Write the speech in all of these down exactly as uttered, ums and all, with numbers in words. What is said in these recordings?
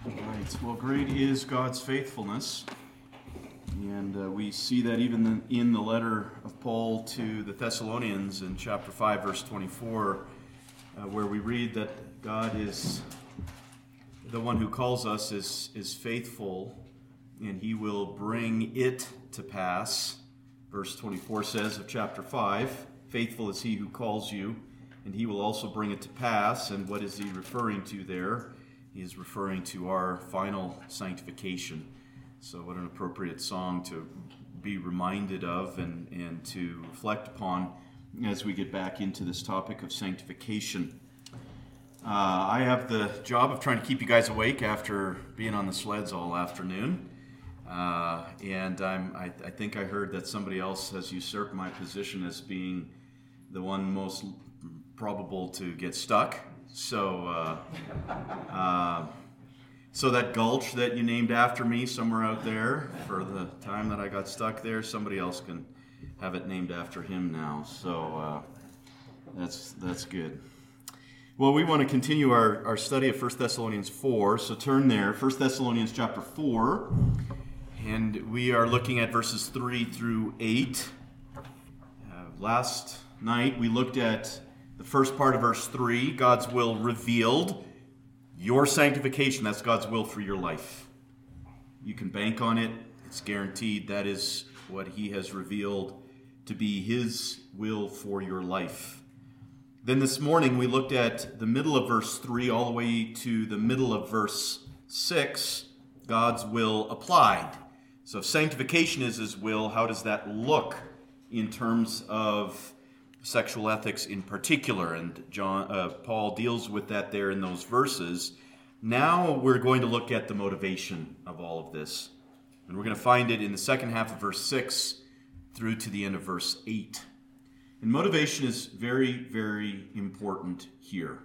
Right. Well, great is God's faithfulness, and uh, we see that even in the letter of Paul to the Thessalonians in chapter five, verse twenty-four, uh, where we read that God is the one who calls us is, is faithful, and he will bring it to pass. Verse twenty-four says of chapter five, faithful is he who calls you, and he will also bring it to pass. And what is he referring to there? He is referring to our final sanctification. So what an appropriate song to be reminded of and, and to reflect upon as we get back into this topic of sanctification. Uh, I have the job of trying to keep you guys awake after being on the sleds all afternoon. Uh, and I'm, I, I think I heard that somebody else has usurped my position as being the one most probable to get stuck. So, uh, uh, so that gulch that you named after me somewhere out there, for the time that I got stuck there, somebody else can have it named after him now. So uh, that's that's good. Well, we want to continue our, our study of First Thessalonians four. So turn there, First Thessalonians chapter four, and we are looking at verses three through eight. Uh, last night we looked at the first part of verse three, God's will revealed. Your sanctification, that's God's will for your life. You can bank on it. It's guaranteed. That is what he has revealed to be his will for your life. Then this morning we looked at the middle of verse three all the way to the middle of verse six, God's will applied. So if sanctification is his will, how does that look in terms of sexual ethics in particular? And John, uh, Paul deals with that there in those verses. Now we're going to look at the motivation of all of this. And we're going to find it in the second half of verse six through to the end of verse eight. And motivation is very, very important here.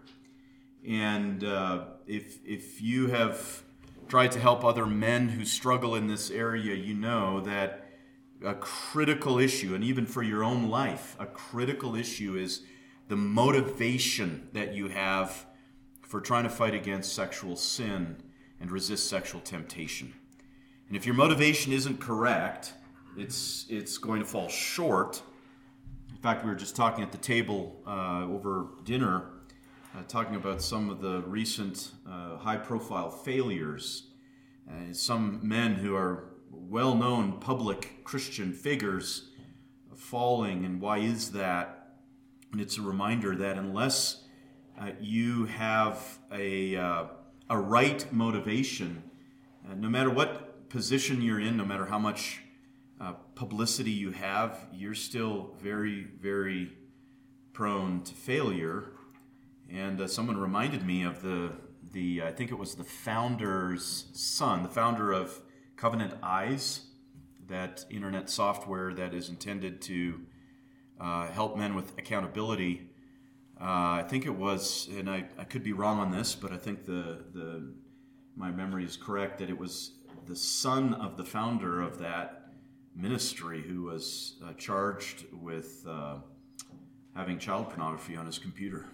And uh, if, if you have tried to help other men who struggle in this area, you know that a critical issue, and even for your own life, a critical issue is the motivation that you have for trying to fight against sexual sin and resist sexual temptation. And if your motivation isn't correct, it's it's going to fall short. In fact, we were just talking at the table uh, over dinner, uh, talking about some of the recent uh, high-profile failures. Uh, some men who are well-known public Christian figures falling, and why is that? And it's a reminder that unless uh, you have a uh, a right motivation, uh, no matter what position you're in, no matter how much uh, publicity you have, you're still very, very prone to failure. And uh, someone reminded me of the the I think it was the founder's son, the founder of Covenant Eyes, that internet software that is intended to uh, help men with accountability. Uh, I think it was, and I, I could be wrong on this, but I think the the my memory is correct, that it was the son of the founder of that ministry who was uh, charged with uh, having child pornography on his computer.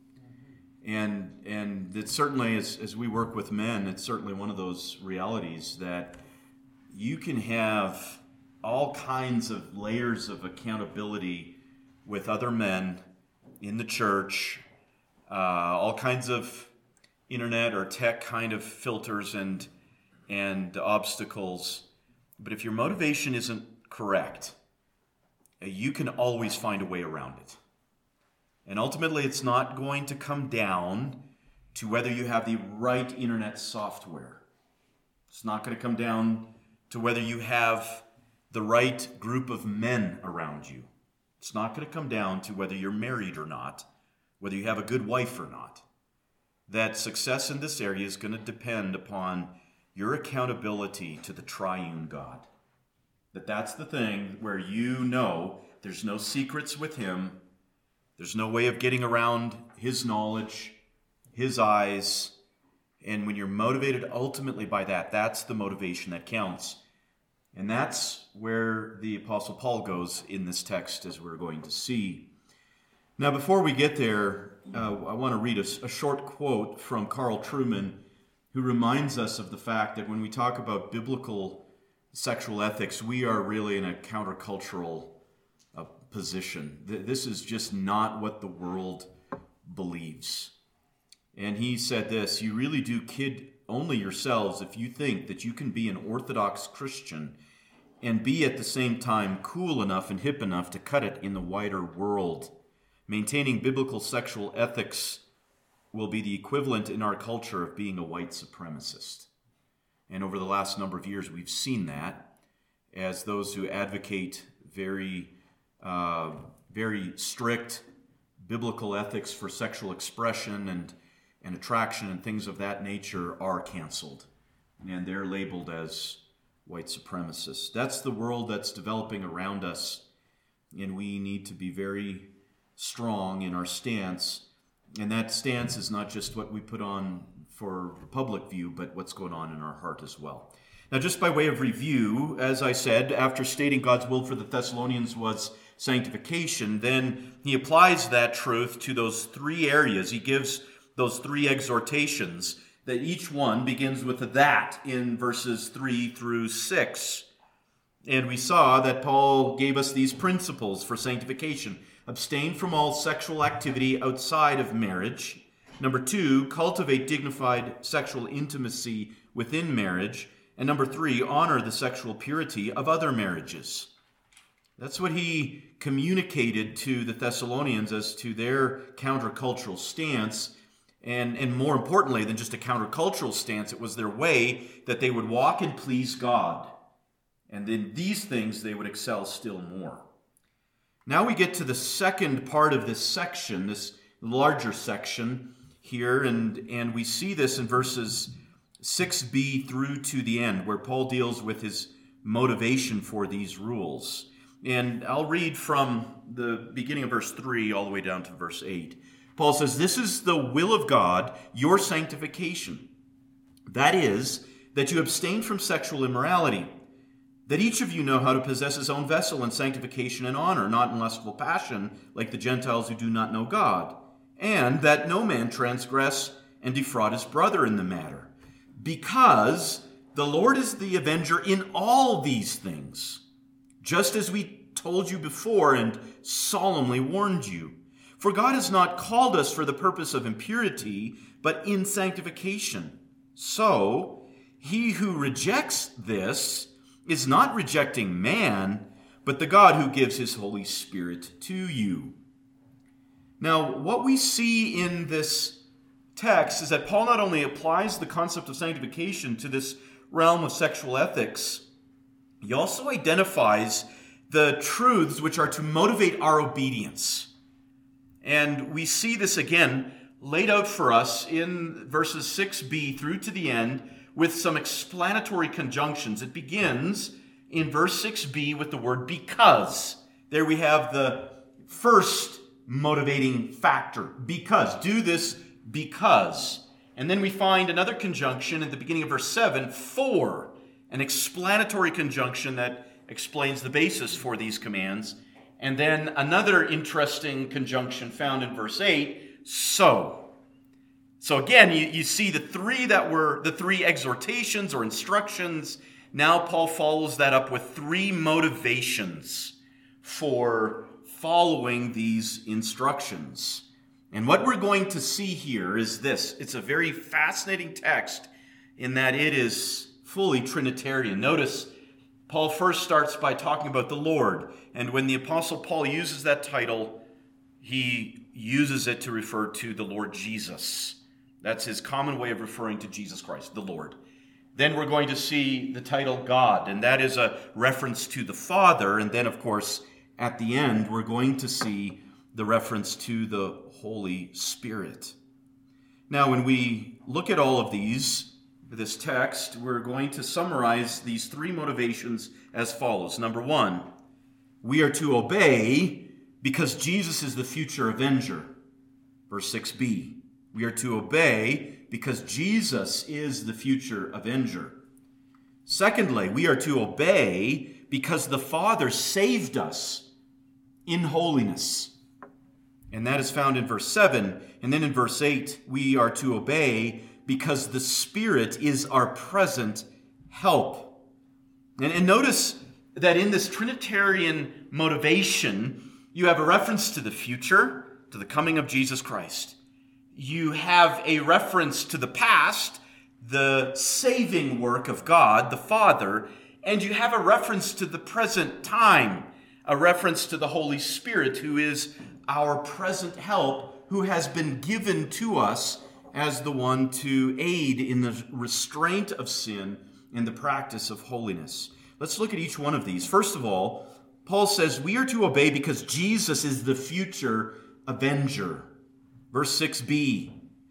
And and it certainly, as, as we work with men, it's certainly one of those realities that you can have all kinds of layers of accountability with other men in the church, uh, all kinds of internet or tech kind of filters and and obstacles. But if your motivation isn't correct, you can always find a way around it. And ultimately, it's not going to come down to whether you have the right internet software. It's not going to come down to whether you have the right group of men around you. It's not going to come down to whether you're married or not, whether you have a good wife or not. That success in this area is going to depend upon your accountability to the triune God. That that's the thing where you know there's no secrets with him. There's no way of getting around his knowledge, his eyes. And when you're motivated ultimately by that, that's the motivation that counts. And that's where the Apostle Paul goes in this text, as we're going to see. Now, before we get there, uh, I want to read a, a short quote from Carl Trueman, who reminds us of the fact that when we talk about biblical sexual ethics, we are really in a countercultural uh, position. This is just not what the world believes. And he said this, "You really do kid only yourselves if you think that you can be an Orthodox Christian and be at the same time cool enough and hip enough to cut it in the wider world. Maintaining biblical sexual ethics will be the equivalent in our culture of being a white supremacist." And over the last number of years, we've seen that as those who advocate very, uh, very strict biblical ethics for sexual expression and, and attraction and things of that nature are canceled. And they're labeled as white supremacists. That's the world that's developing around us, and we need to be very strong in our stance. And that stance is not just what we put on for public view, but what's going on in our heart as well. Now, just by way of review, as I said, after stating God's will for the Thessalonians was sanctification, then he applies that truth to those three areas. He gives those three exhortations that each one begins with a that in verses three through six. And we saw that Paul gave us these principles for sanctification. Abstain from all sexual activity outside of marriage. Number two, cultivate dignified sexual intimacy within marriage. And number three, honor the sexual purity of other marriages. That's what he communicated to the Thessalonians as to their countercultural stance. And, and more importantly than just a countercultural stance, it was their way that they would walk and please God. And in these things, they would excel still more. Now we get to the second part of this section, this larger section here, and, and we see this in verses six b through to the end, where Paul deals with his motivation for these rules. And I'll read from the beginning of verse three all the way down to verse eight. Paul says, "This is the will of God, your sanctification. That is, that you abstain from sexual immorality, that each of you know how to possess his own vessel in sanctification and honor, not in lustful passion, like the Gentiles who do not know God, and that no man transgress and defraud his brother in the matter, because the Lord is the avenger in all these things, just as we told you before and solemnly warned you. For God has not called us for the purpose of impurity, but in sanctification. So, he who rejects this is not rejecting man, but the God who gives his Holy Spirit to you." Now, what we see in this text is that Paul not only applies the concept of sanctification to this realm of sexual ethics, he also identifies the truths which are to motivate our obedience. And we see this again laid out for us in verses six b through to the end with some explanatory conjunctions. It begins in verse six b with the word because. There we have the first motivating factor. Because. Do this because. And then we find another conjunction at the beginning of verse seven, for. An explanatory conjunction that explains the basis for these commands. And then another interesting conjunction found in verse eight, so. So again, you, you see the three that were the three exhortations or instructions. Now Paul follows that up with three motivations for following these instructions. And what we're going to see here is this. It's a very fascinating text in that it is fully Trinitarian. Notice Paul first starts by talking about the Lord. And when the Apostle Paul uses that title, he uses it to refer to the Lord Jesus. That's his common way of referring to Jesus Christ, the Lord. Then we're going to see the title God, and that is a reference to the Father. And then, of course, at the end, we're going to see the reference to the Holy Spirit. Now, when we look at all of these, this text, we're going to summarize these three motivations as follows. Number one, we are to obey because Jesus is the future avenger. Verse six b. We are to obey because Jesus is the future avenger. Secondly, we are to obey because the Father saved us in holiness. And that is found in verse seven. And then in verse eight, we are to obey because the Spirit is our present help. And, and notice that in this Trinitarian motivation, you have a reference to the future, to the coming of Jesus Christ. You have a reference to the past, the saving work of God, the Father, and you have a reference to the present time, a reference to the Holy Spirit, who is our present help, who has been given to us as the one to aid in the restraint of sin and the practice of holiness. Let's look at each one of these. First of all, Paul says we are to obey because Jesus is the future avenger. Verse six b,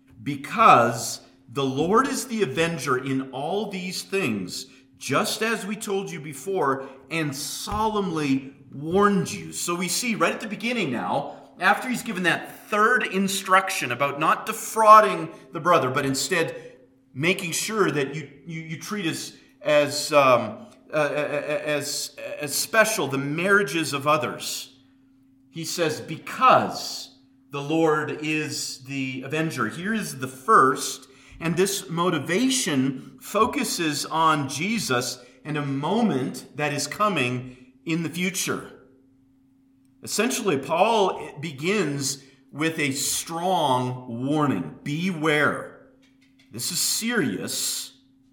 because the Lord is the avenger in all these things, just as we told you before and solemnly warned you. So we see right at the beginning now, after he's given that third instruction about not defrauding the brother, but instead making sure that you, you, you treat as, as, um, uh, as, as special the marriages of others. He says, because the Lord is the avenger. Here is the first, and this motivation focuses on Jesus and a moment that is coming in the future. Essentially, Paul begins with a strong warning. Beware. This is serious.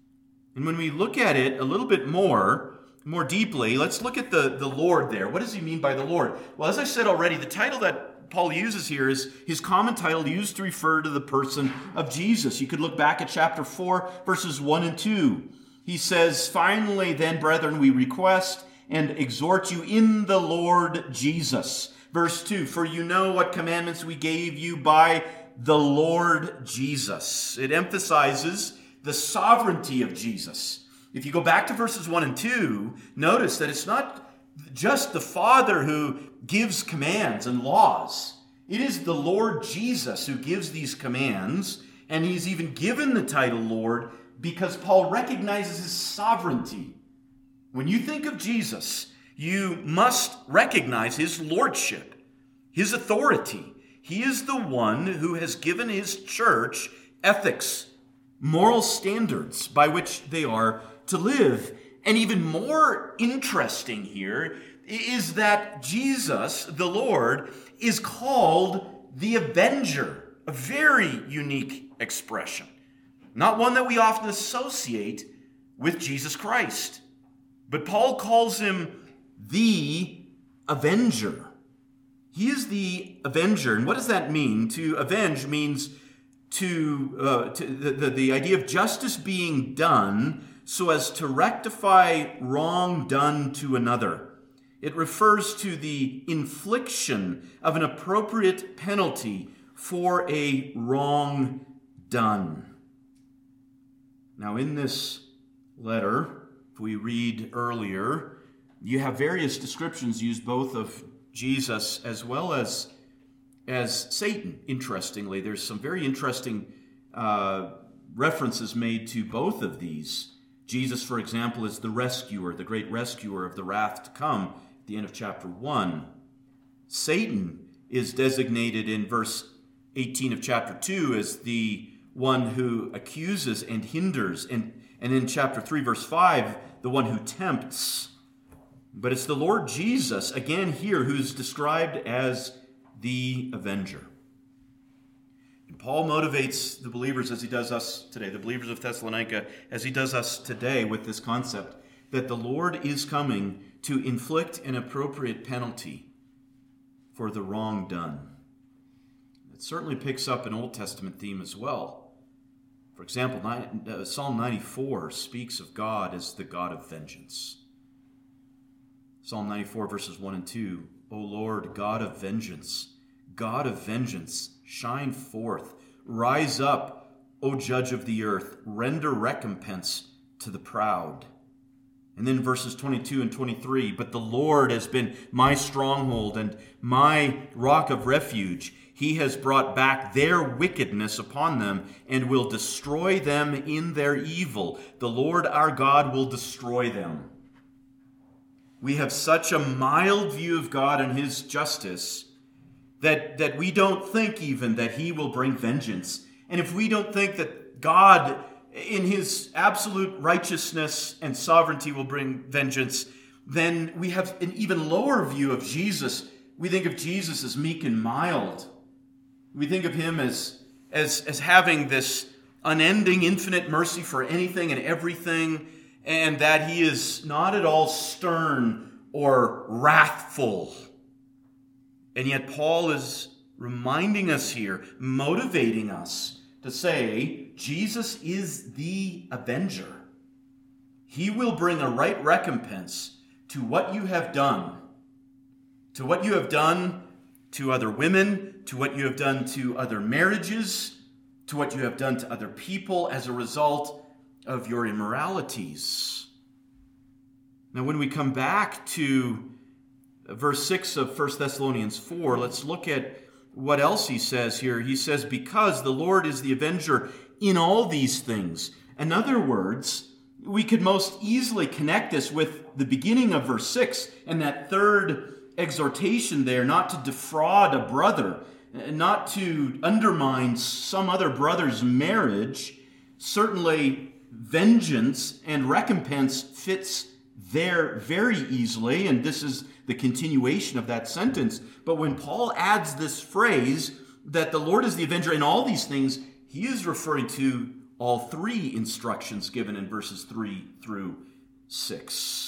And when we look at it a little bit more, more deeply, let's look at the, the Lord there. What does he mean by the Lord? Well, as I said already, the title that Paul uses here is his common title used to refer to the person of Jesus. You could look back at chapter four, verses one and two. He says, finally then, brethren, we request and exhort you in the Lord Jesus. Verse two, for you know what commandments we gave you by the Lord Jesus. It emphasizes the sovereignty of Jesus. If you go back to verses one and two, notice that it's not just the Father who gives commands and laws. It is the Lord Jesus who gives these commands, and he's even given the title Lord because Paul recognizes his sovereignty. When you think of Jesus, you must recognize his lordship, his authority. He is the one who has given his church ethics, moral standards by which they are to live. And even more interesting here is that Jesus, the Lord, is called the Avenger, a very unique expression, not one that we often associate with Jesus Christ. But Paul calls him the Avenger. He is the Avenger. And what does that mean? To avenge means to, uh, to the, the, the idea of justice being done so as to rectify wrong done to another. It refers to the infliction of an appropriate penalty for a wrong done. Now, in this letter, if we read earlier, you have various descriptions used both of Jesus as well as, as Satan. Interestingly, there's some very interesting uh, references made to both of these. Jesus, for example, is the rescuer, the great rescuer of the wrath to come at the end of chapter one. Satan is designated in verse eighteen of chapter two as the one who accuses and hinders, and, and in chapter three, verse five, the one who tempts. But it's the Lord Jesus, again here, who's described as the avenger. And Paul motivates the believers as he does us today, the believers of Thessalonica, as he does us today with this concept that the Lord is coming to inflict an appropriate penalty for the wrong done. It certainly picks up an Old Testament theme as well. For example, Psalm ninety-four speaks of God as the God of vengeance. Psalm ninety-four, verses one and two, O Lord, God of vengeance, God of vengeance, shine forth. Rise up, O judge of the earth. Render recompense to the proud. And then verses twenty-two and twenty-three, but the Lord has been my stronghold and my rock of refuge. He has brought back their wickedness upon them and will destroy them in their evil. The Lord our God will destroy them. We have such a mild view of God and his justice that, that we don't think even that he will bring vengeance. And if we don't think that that God, in his absolute righteousness and sovereignty, will bring vengeance, then we have an even lower view of Jesus. We think of Jesus as meek and mild. We think of him as, as, as having this unending, infinite mercy for anything and everything, and that he is not at all stern or wrathful. And yet Paul is reminding us here, motivating us to say, Jesus is the avenger. He will bring a right recompense to what you have done, to what you have done to other women, to what you have done to other marriages, to what you have done to other people as a result of your immoralities. Now, when we come back to verse six of First Thessalonians four, let's look at what else he says here. He says, because the Lord is the avenger in all these things. In other words, we could most easily connect this with the beginning of verse six and that third exhortation there, not to defraud a brother, not to undermine some other brother's marriage. Certainly, vengeance and recompense fits there very easily, and this is the continuation of that sentence. But when Paul adds this phrase that the Lord is the avenger in all these things, he is referring to all three instructions given in verses three through six.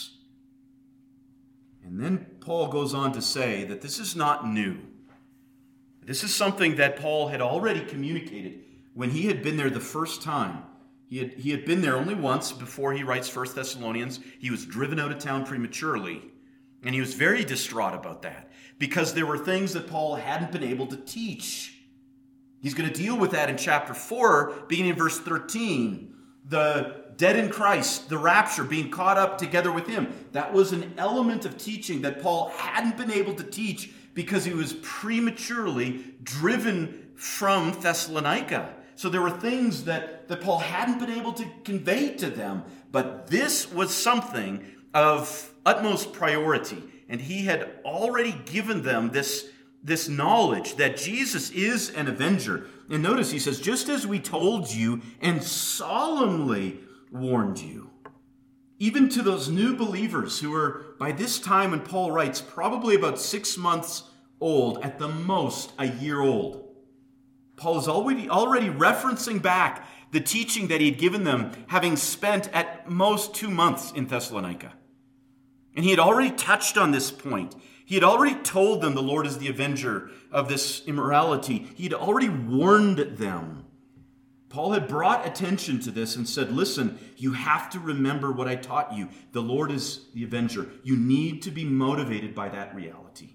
And then Paul goes on to say that this is not new. This is something that Paul had already communicated when he had been there the first time. He had, he had been there only once before he writes First Thessalonians. He was driven out of town prematurely, and he was very distraught about that because there were things that Paul hadn't been able to teach. He's going to deal with that in chapter four, beginning in verse thirteen. The dead in Christ, the rapture, being caught up together with him. That was an element of teaching that Paul hadn't been able to teach because he was prematurely driven from Thessalonica. So there were things that, that Paul hadn't been able to convey to them. But this was something of utmost priority. And he had already given them this, this knowledge that Jesus is an avenger. And notice he says, just as we told you and solemnly warned you. Even to those new believers who are, by this time when Paul writes, probably about six months old, at the most a year old. Paul is already, already referencing back the teaching that he had given them, having spent at most two months in Thessalonica. And he had already touched on this point. He had already told them the Lord is the avenger of this immorality. He had already warned them. Paul had brought attention to this and said, listen, you have to remember what I taught you. The Lord is the avenger. You need to be motivated by that reality.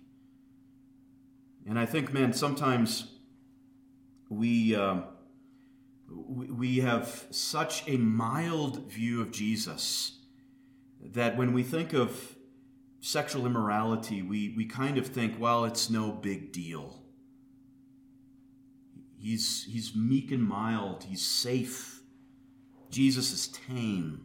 And I think, man, sometimes we, uh, we, we have such a mild view of Jesus that when we think of sexual immorality, we, we kind of think, well, it's no big deal. He's, he's meek and mild. He's safe. Jesus is tame.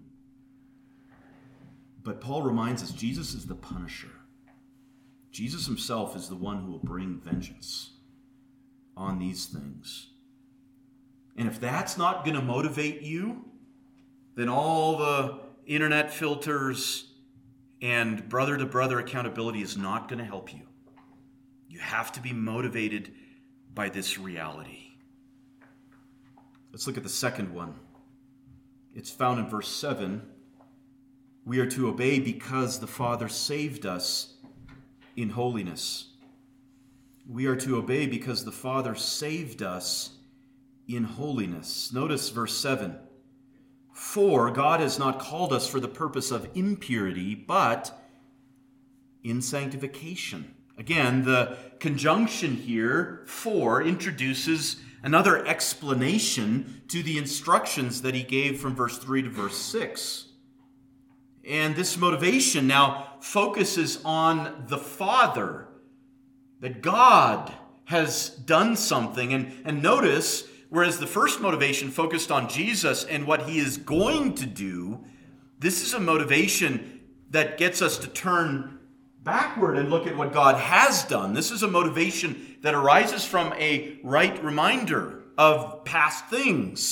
But Paul reminds us, Jesus is the punisher. Jesus himself is the one who will bring vengeance on these things. And if that's not going to motivate you, then all the internet filters and brother-to-brother accountability is not going to help you. You have to be motivated by this reality. Let's look at the second one. It's found in verse seven. We are to obey because the Father saved us in holiness. We are to obey because the Father saved us in holiness. Notice verse seven. For God has not called us for the purpose of impurity, but in sanctification. Again, the conjunction here, for, introduces another explanation to the instructions that he gave from verse three to verse six. And this motivation now focuses on the Father, that God has done something. And, and notice, whereas the first motivation focused on Jesus and what he is going to do, this is a motivation that gets us to turn backward and look at what God has done. This is a motivation that arises from a right reminder of past things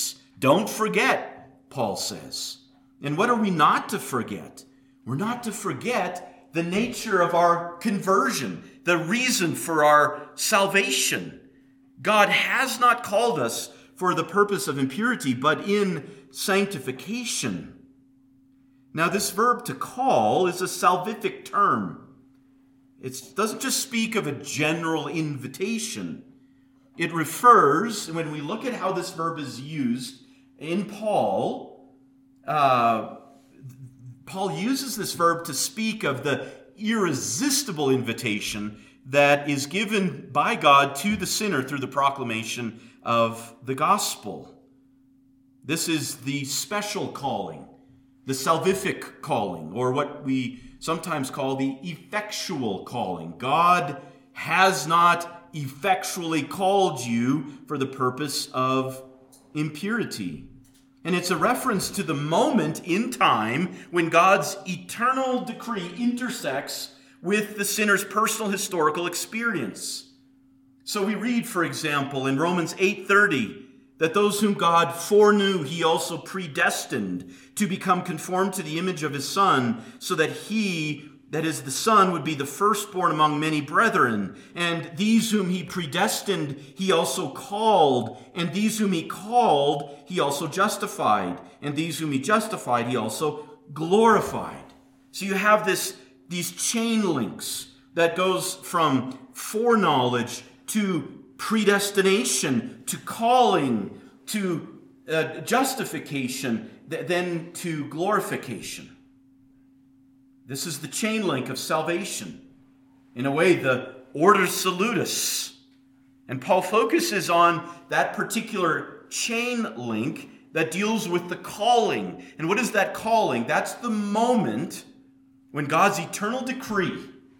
Don't forget, Paul says. And what are we not to forget? We're not to forget the nature of our conversion, the reason for our salvation. God has not called us for the purpose of impurity, but in sanctification. Now, this verb to call is a salvific term. It doesn't just speak of a general invitation. It refers, when we look at how this verb is used in Paul, uh, Paul uses this verb to speak of the irresistible invitation that is given by God to the sinner through the proclamation of the gospel. This is the special calling, the salvific calling, or what we sometimes call the effectual calling. God has not effectually called you for the purpose of impurity. And it's a reference to the moment in time when God's eternal decree intersects with the sinner's personal historical experience. So we read, for example, in Romans eight thirty, that those whom God foreknew, he also predestined to become conformed to the image of his Son, so that he, that is the Son, would be the firstborn among many brethren. And these whom he predestined, he also called. And these whom he called, he also justified. And these whom he justified, he also glorified. So you have this, these chain links that goes from foreknowledge to predestination, to calling, to uh, justification, th- then to glorification. This is the chain link of salvation. In a way, the order salutis. And Paul focuses on that particular chain link that deals with the calling. And what is that calling? That's the moment when God's eternal decree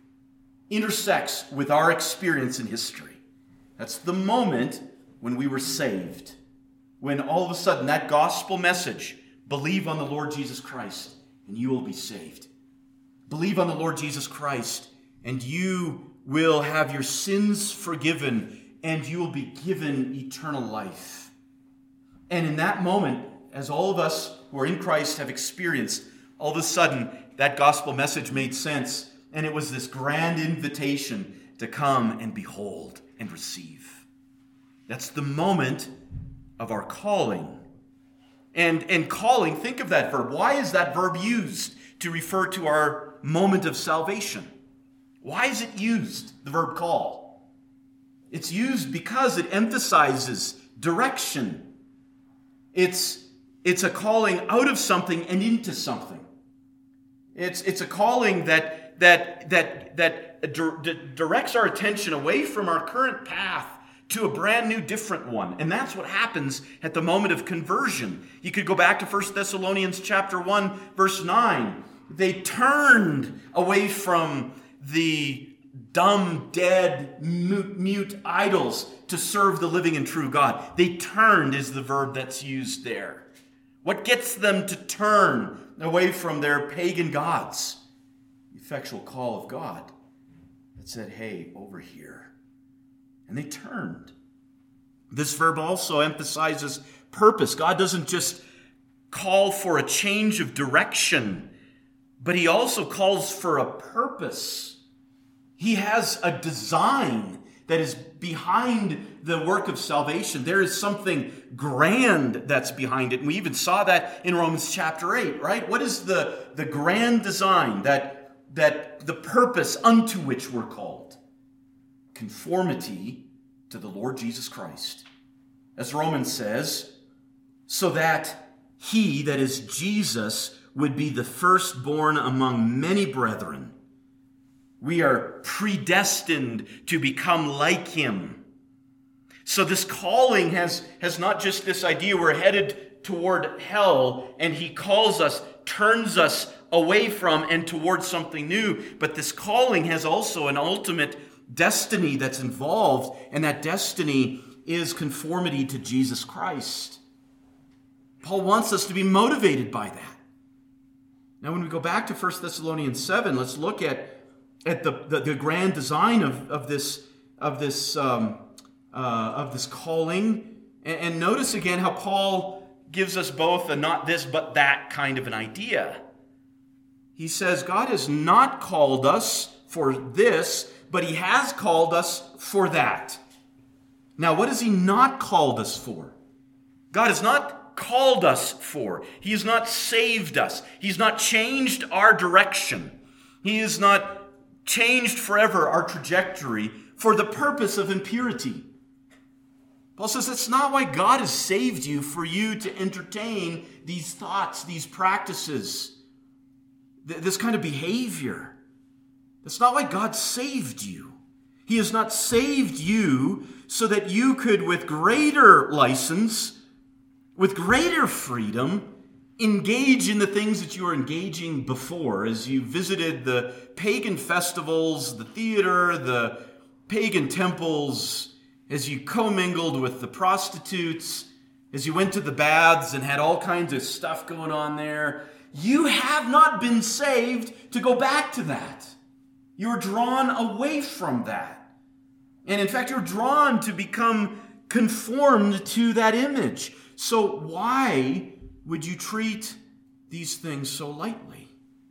intersects with our experience in history. That's the moment when we were saved. When all of a sudden that gospel message, believe on the Lord Jesus Christ and you will be saved. Believe on the Lord Jesus Christ and you will have your sins forgiven and you will be given eternal life. And in that moment, as all of us who are in Christ have experienced, all of a sudden that gospel message made sense. And it was this grand invitation to come and behold and receive. That's the moment of our calling. And, and calling, think of that verb. Why is that verb used to refer to our moment of salvation? Why is it used, the verb call? It's used because it emphasizes direction. It's, it's a calling out of something and into something. It's, it's a calling that, that, that, that directs our attention away from our current path to a brand new, different one. And that's what happens at the moment of conversion. You could go back to First Thessalonians chapter one, verse nine. They turned away from the dumb, dead, mute, mute idols to serve the living and true God. They turned is the verb that's used there. What gets them to turn away from their pagan gods? The effectual call of God that said, hey, over here. And they turned. This verb also emphasizes purpose. God doesn't just call for a change of direction, but he also calls for a purpose. He has a design that is behind the work of salvation. There is something grand that's behind it. And we even saw that in Romans chapter eight, right? What is the, the grand design, that, that the purpose unto which we're called? Conformity to the Lord Jesus Christ. As Romans says, so that he, that is Jesus, would be the firstborn among many brethren. We are predestined to become like him. So this calling has, has not just this idea we're headed toward hell and he calls us, turns us away from and towards something new, but this calling has also an ultimate destiny that's involved, and that destiny is conformity to Jesus Christ. Paul wants us to be motivated by that. Now when we go back to First Thessalonians seven, let's look at at the, the, the grand design of, of this of this um, uh, of this calling, and, and notice again how Paul gives us both a not this but that kind of an idea. He says God has not called us for this, but he has called us for that. Now, what has he not called us for? God has not called us for. He has not saved us. He's not changed our direction. He has not changed forever our trajectory for the purpose of impurity. Paul says that's not why God has saved you, for you to entertain these thoughts, these practices, th- this kind of behavior. That's not why God saved you. He has not saved you so that you could, with greater license, with greater freedom, engage in the things that you were engaging before as you visited the pagan festivals, the theater, the pagan temples, as you commingled with the prostitutes, as you went to the baths and had all kinds of stuff going on there. You have not been saved to go back to that. You're drawn away from that. And in fact, you're drawn to become conformed to that image. So why would you treat these things so lightly?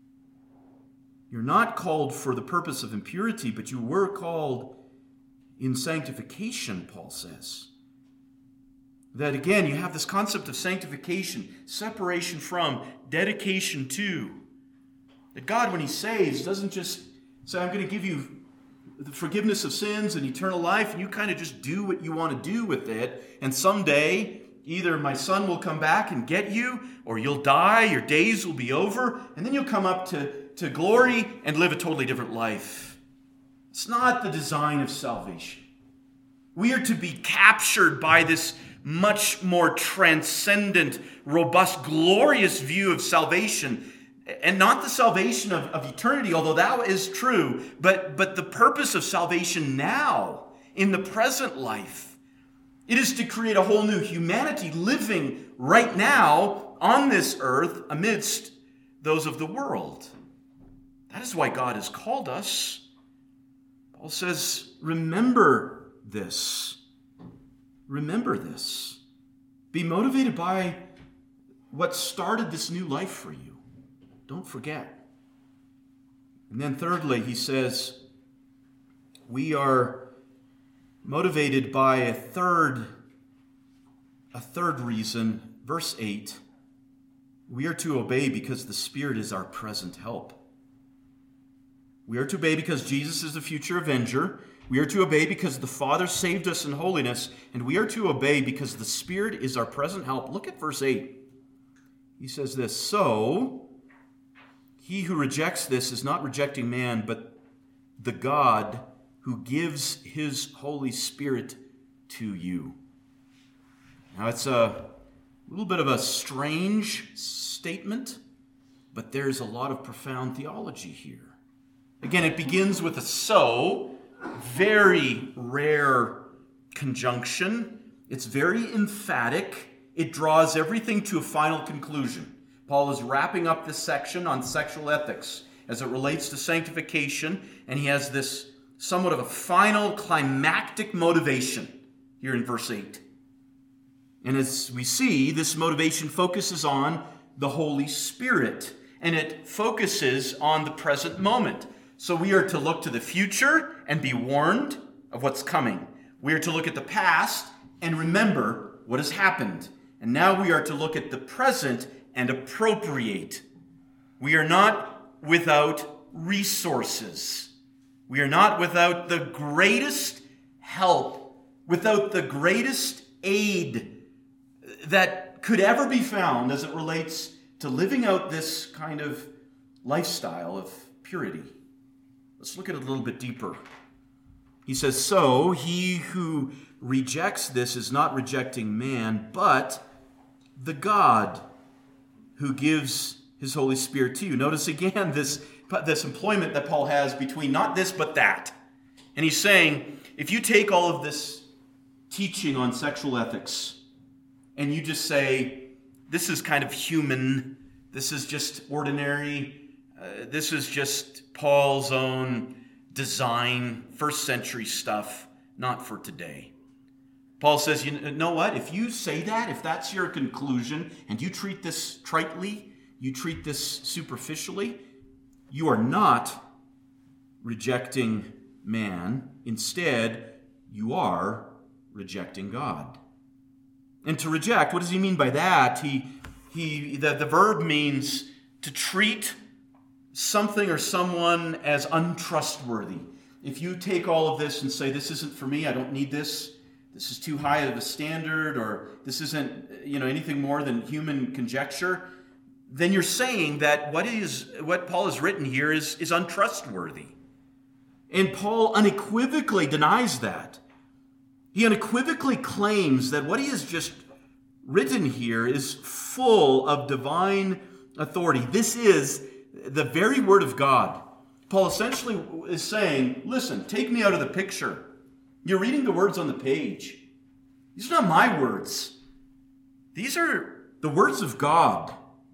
You're not called for the purpose of impurity, but you were called in sanctification, Paul says. That again, you have this concept of sanctification, separation from, dedication to. That God, when he saves, doesn't just say, I'm going to give you the forgiveness of sins and eternal life, and you kind of just do what you want to do with it, and someday either my son will come back and get you, or you'll die, your days will be over, and then you'll come up to, to glory and live a totally different life. It's not the design of salvation. We are to be captured by this much more transcendent, robust, glorious view of salvation. And not the salvation of, of eternity, although that is true, but, but the purpose of salvation now, in the present life. It is to create a whole new humanity living right now on this earth amidst those of the world. That is why God has called us. Paul says, remember this. Remember this. Be motivated by what started this new life for you. Don't forget. And then thirdly, he says, we are motivated by a third, a third reason. Verse eight, we are to obey because the Spirit is our present help. We are to obey because Jesus is the future avenger. We are to obey because the Father saved us in holiness. And we are to obey because the Spirit is our present help. Look at verse eight. He says this, so he who rejects this is not rejecting man, but the God who gives his Holy Spirit to you. Now, it's a little bit of a strange statement, but there's a lot of profound theology here. Again, it begins with a so, very rare conjunction. It's very emphatic. It draws everything to a final conclusion. Paul is wrapping up this section on sexual ethics as it relates to sanctification, and he has this somewhat of a final climactic motivation here in verse eight. And as we see, this motivation focuses on the Holy Spirit, and it focuses on the present moment. So we are to look to the future and be warned of what's coming. We are to look at the past and remember what has happened. And now we are to look at the present and appropriate. We are not without resources. We are not without the greatest help, without the greatest aid that could ever be found as it relates to living out this kind of lifestyle of purity. Let's look at it a little bit deeper. He says, so he who rejects this is not rejecting man, but the God who gives his Holy Spirit to you. Notice again this, this employment that Paul has between not this but that. And he's saying, if you take all of this teaching on sexual ethics and you just say, this is kind of human, this is just ordinary, uh, this is just Paul's own design, first century stuff, not for today. Paul says, you know what? If you say that, if that's your conclusion, and you treat this tritely, you treat this superficially, you are not rejecting man. Instead, you are rejecting God. And to reject, what does he mean by that? He, he, the, the verb means to treat something or someone as untrustworthy. If you take all of this and say, this isn't for me, I don't need this, this is too high of a standard, or this isn't, you know, anything more than human conjecture, then you're saying that what is what Paul has written here is, is untrustworthy. And Paul unequivocally denies that. He unequivocally claims that what he has just written here is full of divine authority. This is the very word of God. Paul essentially is saying, listen, take me out of the picture. You're reading the words on the page. These are not my words. These are the words of God.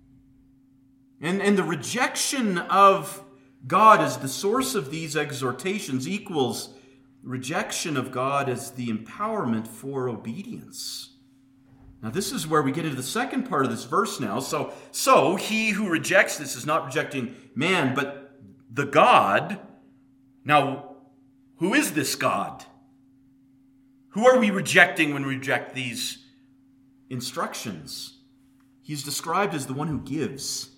And, and the rejection of God as the source of these exhortations equals rejection of God as the empowerment for obedience. Now, this is where we get into the second part of this verse now. So, so he who rejects this is not rejecting man, but the God. Now, who is this God? Who are we rejecting when we reject these instructions? He's described as the one who gives.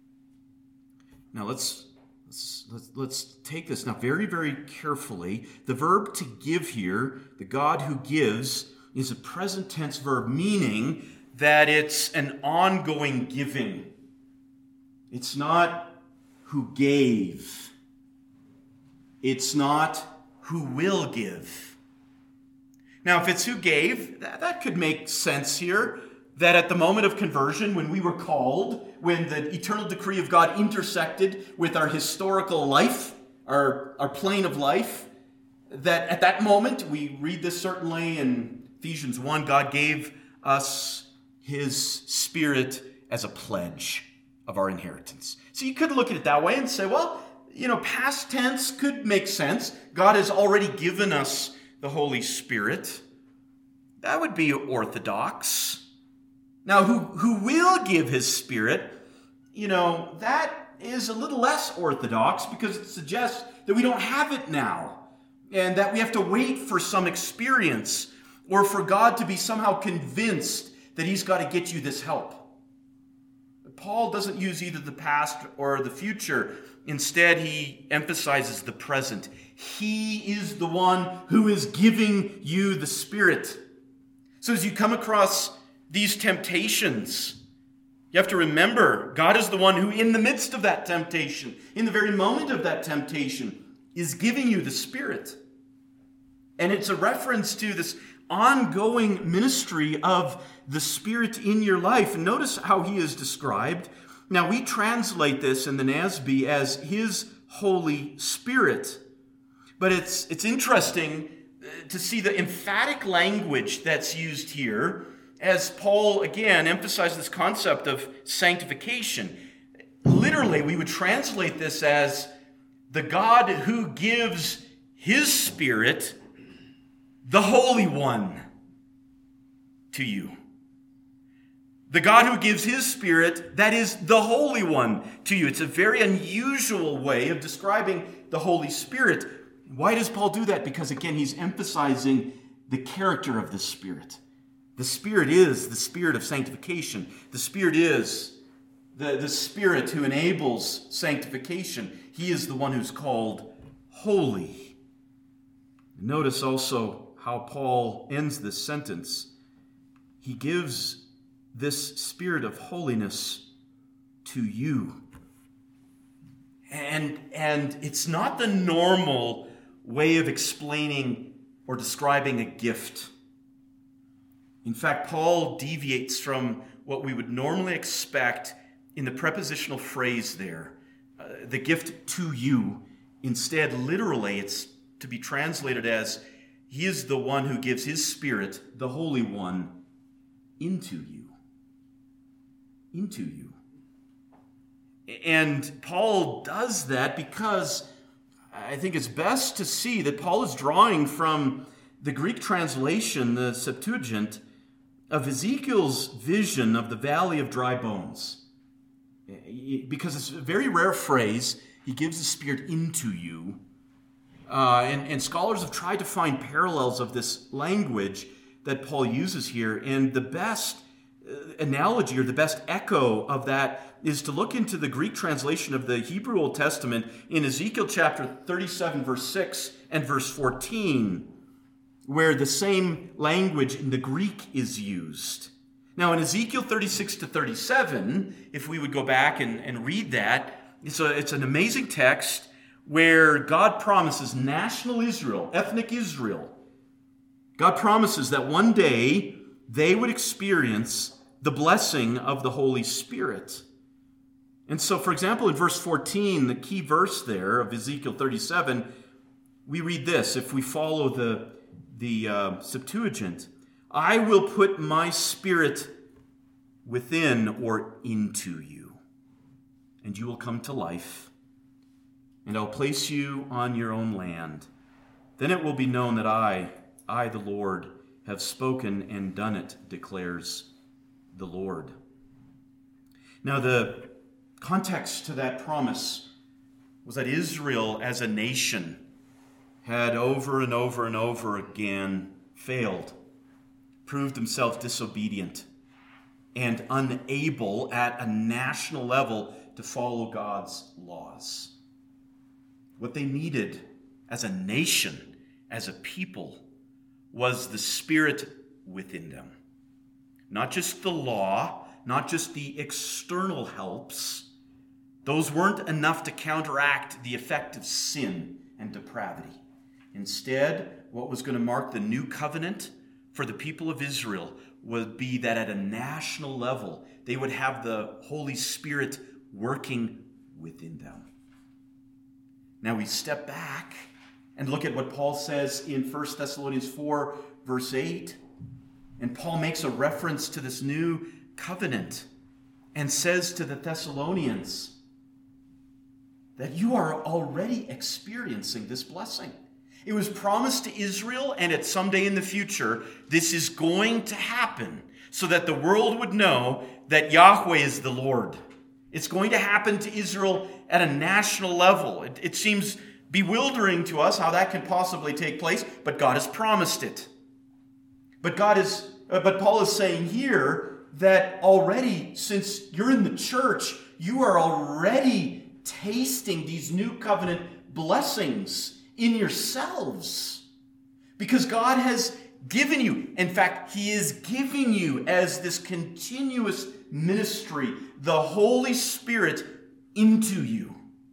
Now, let's, let's, let's, let's take this now very, very carefully. The verb to give here, the God who gives, is a present tense verb, meaning that it's an ongoing giving. It's not who gave. It's not who will give. Now, if it's who gave, that, that could make sense here. That at the moment of conversion, when we were called, when the eternal decree of God intersected with our historical life, our, our plane of life, that at that moment, we read this certainly in Ephesians one, God gave us his Spirit as a pledge of our inheritance. So you could look at it that way and say, well, you know, past tense could make sense. God has already given us the Holy Spirit. That would be orthodox. Now, who, who will give his Spirit, you know, that is a little less orthodox because it suggests that we don't have it now and that we have to wait for some experience or for God to be somehow convinced that he's got to get you this help. But Paul doesn't use either the past or the future. Instead, he emphasizes the present. He is the one who is giving you the Spirit. So as you come across these temptations, you have to remember God is the one who, in the midst of that temptation, in the very moment of that temptation, is giving you the Spirit. And it's a reference to this ongoing ministry of the Spirit in your life. And notice how he is described. Now, we translate this in the N A S B as his Holy Spirit. But it's, it's interesting to see the emphatic language that's used here as Paul, again, emphasizes this concept of sanctification. Literally, we would translate this as the God who gives his Spirit, the Holy One, to you. The God who gives his Spirit, that is the Holy One, to you. It's a very unusual way of describing the Holy Spirit. Why does Paul do that? Because, again, he's emphasizing the character of the Spirit. The Spirit is the Spirit of sanctification. The Spirit is the, the Spirit who enables sanctification. He is the one who's called holy. Notice also how Paul ends this sentence. He gives this Spirit of holiness to you. And, and it's not the normal way of explaining or describing a gift. In fact, Paul deviates from what we would normally expect in the prepositional phrase there. Uh, the gift to you. Instead, literally, it's to be translated as, he is the one who gives his Spirit, the Holy One, into you. Into you. And Paul does that because I think it's best to see that Paul is drawing from the Greek translation, the Septuagint, of Ezekiel's vision of the valley of dry bones. Because it's a very rare phrase, he gives the Spirit into you. Uh, and, and scholars have tried to find parallels of this language that Paul uses here. And the best analogy or the best echo of that is to look into the Greek translation of the Hebrew Old Testament in Ezekiel chapter thirty-seven, verse six and verse fourteen, where the same language in the Greek is used. Now, in Ezekiel thirty-six to thirty-seven, if we would go back and, and read that, it's, a, it's an amazing text where God promises national Israel, ethnic Israel, God promises that one day they would experience the blessing of the Holy Spirit. And so, for example, in verse fourteen, the key verse there of Ezekiel thirty-seven, we read this, if we follow the, the uh, Septuagint, I will put my Spirit within or into you, and you will come to life, and I'll place you on your own land. Then it will be known that I, I the Lord, have spoken and done it, declares the Lord. Now, the context to that promise was that Israel as a nation had over and over and over again failed, proved himself disobedient, and unable at a national level to follow God's laws. What they needed as a nation, as a people, was the Spirit within them. Not just the law, not just the external helps. Those weren't enough to counteract the effect of sin and depravity. Instead, what was going to mark the new covenant for the people of Israel would be that at a national level, they would have the Holy Spirit working within them. Now we step back and look at what Paul says in First Thessalonians four, verse eight. And Paul makes a reference to this new covenant and says to the Thessalonians that you are already experiencing this blessing. It was promised to Israel, and at some day in the future, this is going to happen so that the world would know that Yahweh is the Lord. It's going to happen to Israel at a national level. It, it seems bewildering to us how that can possibly take place, but God has promised it. But God is, uh, but Paul is saying here that already, since you're in the church, you are already tasting these new covenant blessings in yourselves. Because God has given you, in fact, He is giving you as this continuous ministry, the Holy Spirit into you.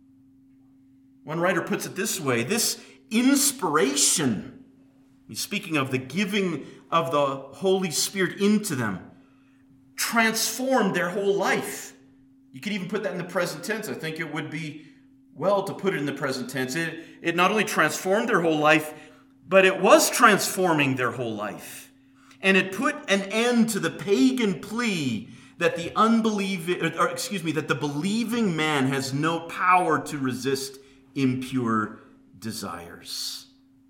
One writer puts it this way, this inspiration, he's speaking of the giving of the Holy Spirit into them, transformed their whole life. You could even put that in the present tense. I think it would be well to put it in the present tense. It, it not only transformed their whole life, but it was transforming their whole life. And it put an end to the pagan plea that the unbelieving, or excuse me, that the believing man has no power to resist impure desires.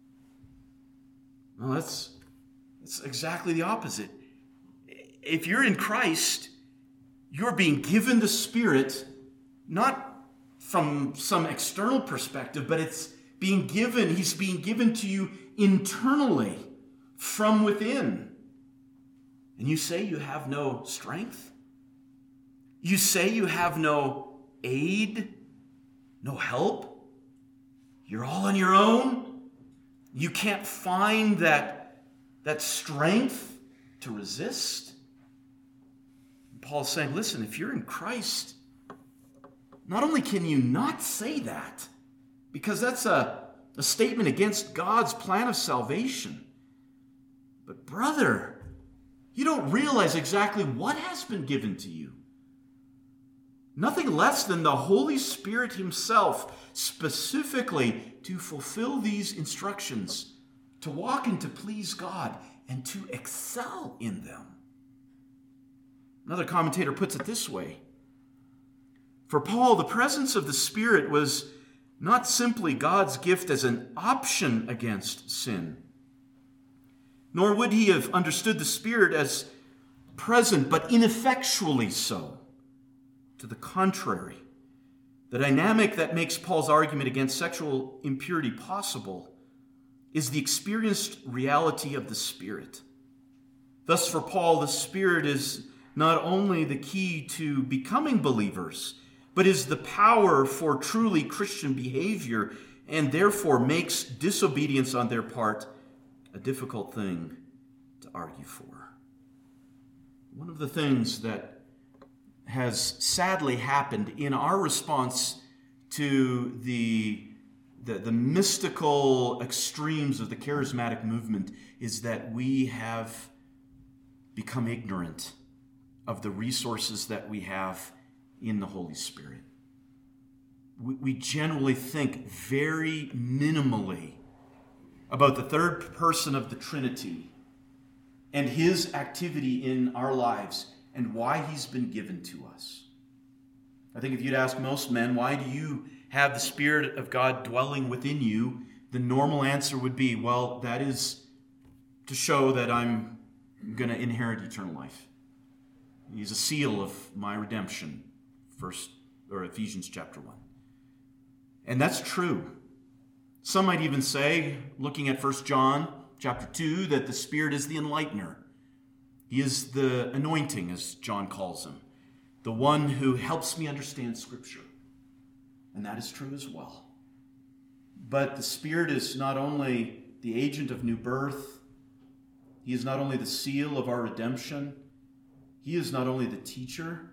Well, that's, that's exactly the opposite. If you're in Christ, you're being given the Spirit, not from some external perspective, but it's being given, He's being given to you internally, from within. And you say you have no strength? You say you have no aid, no help? You're all on your own? You can't find that, that strength to resist? Paul's saying, listen, if you're in Christ, not only can you not say that, because that's a, a statement against God's plan of salvation, but brother, you don't realize exactly what has been given to you. Nothing less than the Holy Spirit Himself, specifically to fulfill these instructions, to walk and to please God, and to excel in them. Another commentator puts it this way. For Paul, the presence of the Spirit was not simply God's gift as an option against sin, Nor would he have understood the Spirit as present, but ineffectually so. To the contrary, the dynamic that makes Paul's argument against sexual impurity possible is the experienced reality of the Spirit. Thus, for Paul, the Spirit is not only the key to becoming believers, but is the power for truly Christian behavior, and therefore makes disobedience on their part a difficult thing to argue for. One of the things that has sadly happened in our response to the, the, the mystical extremes of the charismatic movement is that we have become ignorant of the resources that we have in the Holy Spirit. We, we generally think very minimally about the third person of the Trinity and his activity in our lives and why he's been given to us. I think if you'd ask most men, why do you have the Spirit of God dwelling within you? The normal answer would be, well, that is to show that I'm going to inherit eternal life. He's a seal of my redemption, first or Ephesians chapter one. And that's true. Some might even say, looking at First John chapter two, that the Spirit is the enlightener. He is the anointing, as John calls him, the one who helps me understand Scripture. And that is true as well. But the Spirit is not only the agent of new birth, he is not only the seal of our redemption, he is not only the teacher,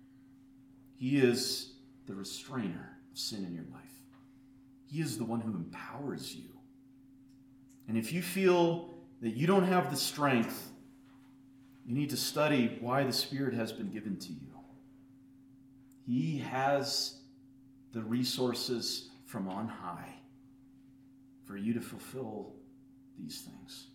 he is the restrainer of sin in your life. He is the one who empowers you. And if you feel that you don't have the strength, you need to study why the Spirit has been given to you. He has the resources from on high for you to fulfill these things.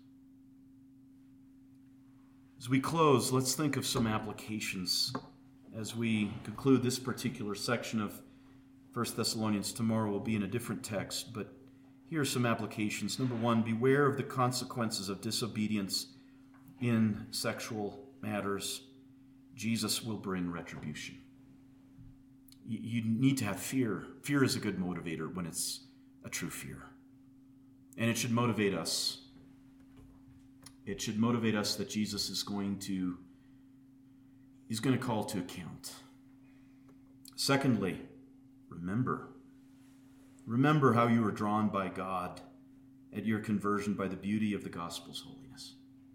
As we close, let's think of some applications as we conclude this particular section of First Thessalonians. Tomorrow will be in a different text, but here are some applications. Number one, beware of the consequences of disobedience in sexual matters. Jesus will bring retribution. You need to have fear. Fear is a good motivator when it's a true fear. And it should motivate us. It should motivate us that Jesus is going to, he's going to call to account. Secondly, remember. Remember how you were drawn by God at your conversion by the beauty of the gospel's holiness.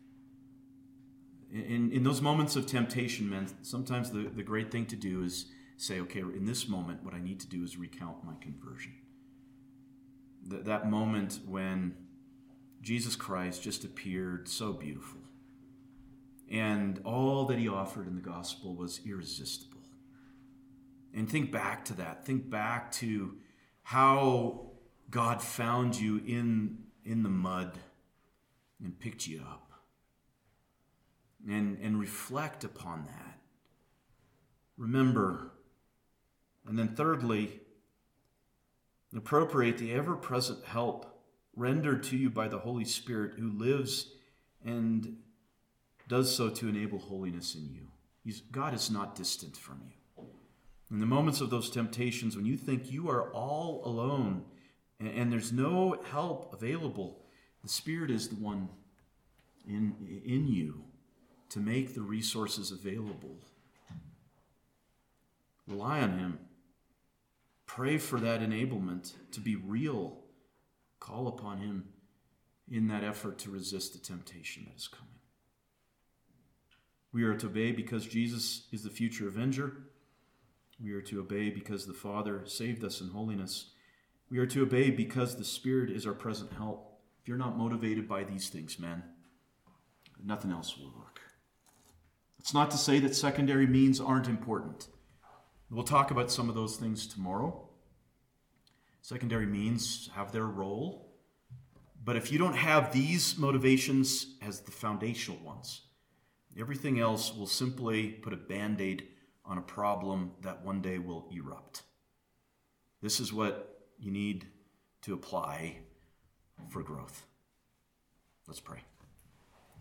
In, in those moments of temptation, man, sometimes the, the great thing to do is say, okay, in this moment, what I need to do is recount my conversion. Th- that moment when Jesus Christ just appeared so beautiful. And all that he offered in the gospel was irresistible. And think back to that. Think back to how God found you in, in the mud and picked you up. And, and reflect upon that. Remember. And then thirdly, appropriate the ever-present help rendered to you by the Holy Spirit, who lives and does so to enable holiness in you. He's, God is not distant from you. In the moments of those temptations, when you think you are all alone and, and there's no help available, the Spirit is the one in, in you to make the resources available. Rely on him. Pray for that enablement to be real. Call upon him in that effort to resist the temptation that is coming. We are to obey because Jesus is the future avenger. We are to obey because the Father saved us in holiness. We are to obey because the Spirit is our present help. If you're not motivated by these things, man, nothing else will work. It's not to say that secondary means aren't important. We'll talk about some of those things tomorrow. Secondary means have their role. But if you don't have these motivations as the foundational ones, everything else will simply put a Band-Aid on a problem that one day will erupt. This is what you need to apply for growth. Let's pray.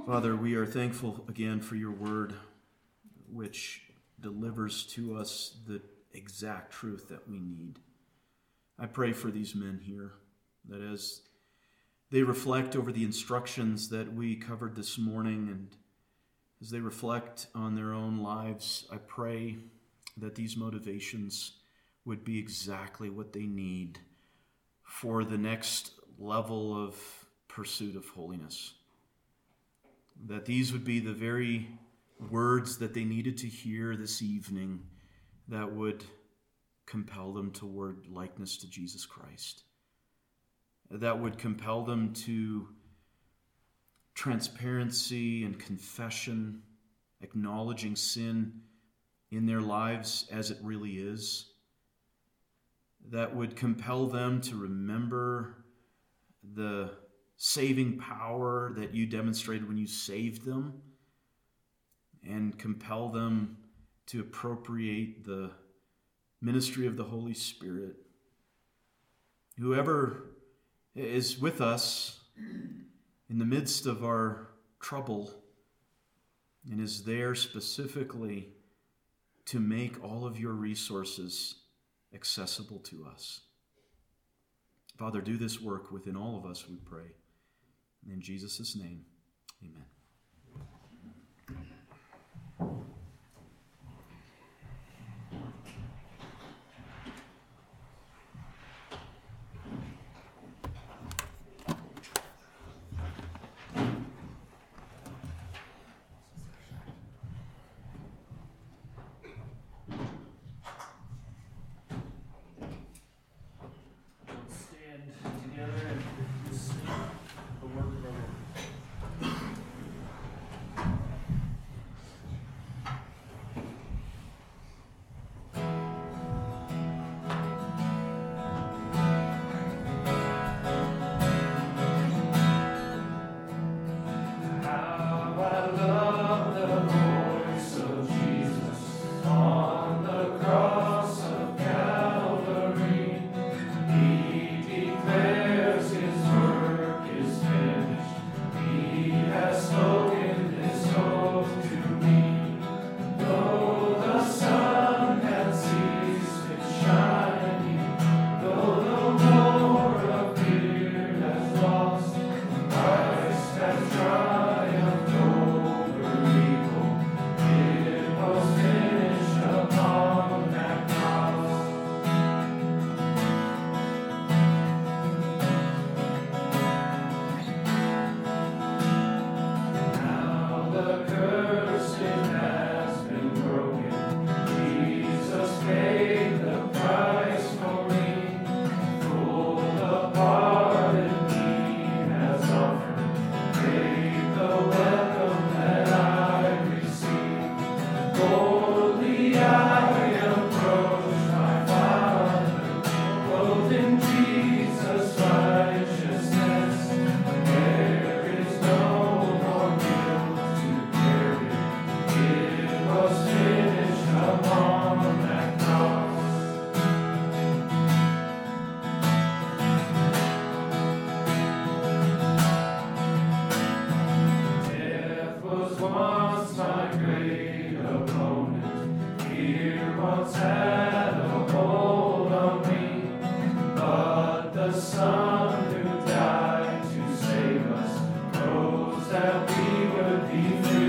Father, we are thankful again for your word, which delivers to us the exact truth that we need. I pray for these men here, that as they reflect over the instructions that we covered this morning, and as they reflect on their own lives, I pray that these motivations would be exactly what they need for the next level of pursuit of holiness. That these would be the very words that they needed to hear this evening that would compel them toward likeness to Jesus Christ. That would compel them to transparency and confession, acknowledging sin in their lives as it really is. That would compel them to remember the saving power that you demonstrated when you saved them, and compel them to appropriate the ministry of the Holy Spirit. Whoever is with us in the midst of our trouble and is there specifically to make all of your resources accessible to us. Father, do this work within all of us, we pray. In Jesus' name, amen. That we would be free.